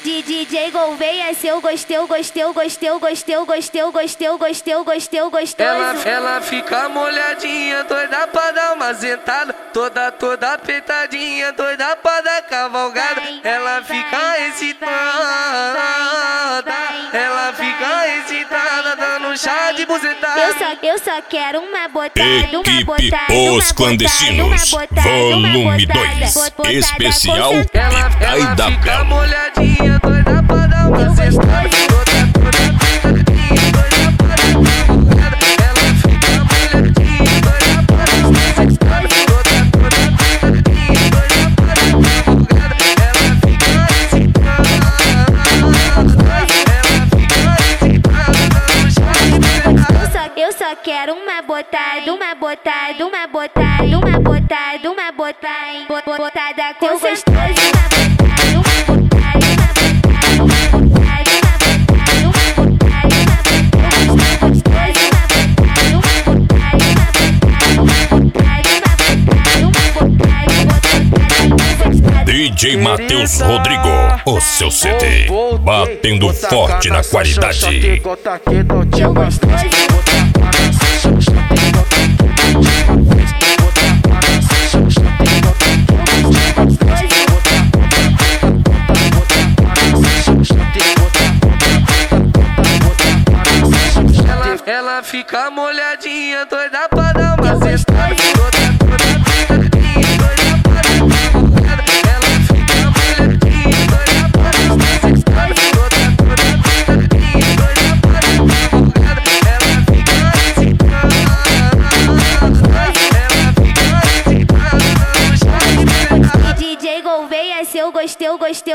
DJ Gouveia, se eu gostei, gostoso. Ela fica molhadinha, doida pra dar uma sentada, toda apertadinha, doida pra dar cavalgada. Ela fica excitada, ela fica excitada, dando chá de bucetada. Eu só quero uma botada, Equipe Os Clandestinos, volume 2, especial Ela fica molhadinha, doida pra dar uma sentada, toda apertadinha, doida pra dar cavalgada. Ela fica molhadinha, doida pra dar uma sentada, toda apertadinha, doida pra dar cavalgada. Ela fica excitada, dando chá de bucetada. Eu só quero uma botada com gostoso. DJ Matheus Rodrigo, o seu CD, batendo forte na qualidade. Ela fica molhadinha, doida pra dar uma sentada, toda apertadinha, doida pra dar cavalgada. Ela fica molhadinha, doida pra dar uma sentada, toda apertadinha, doida pra dar cavalgada. Ela fica excitada, dando chá de bucetada. DJ Gouveia, se eu gostei,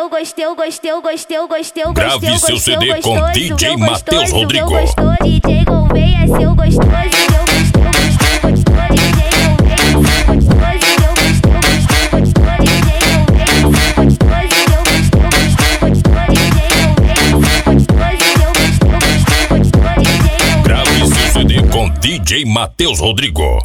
Grave seu CD com DJ Matheus Rodrigo. DJ Gouveia, se eu gostei, Grave seu CD com DJ Matheus Rodrigo.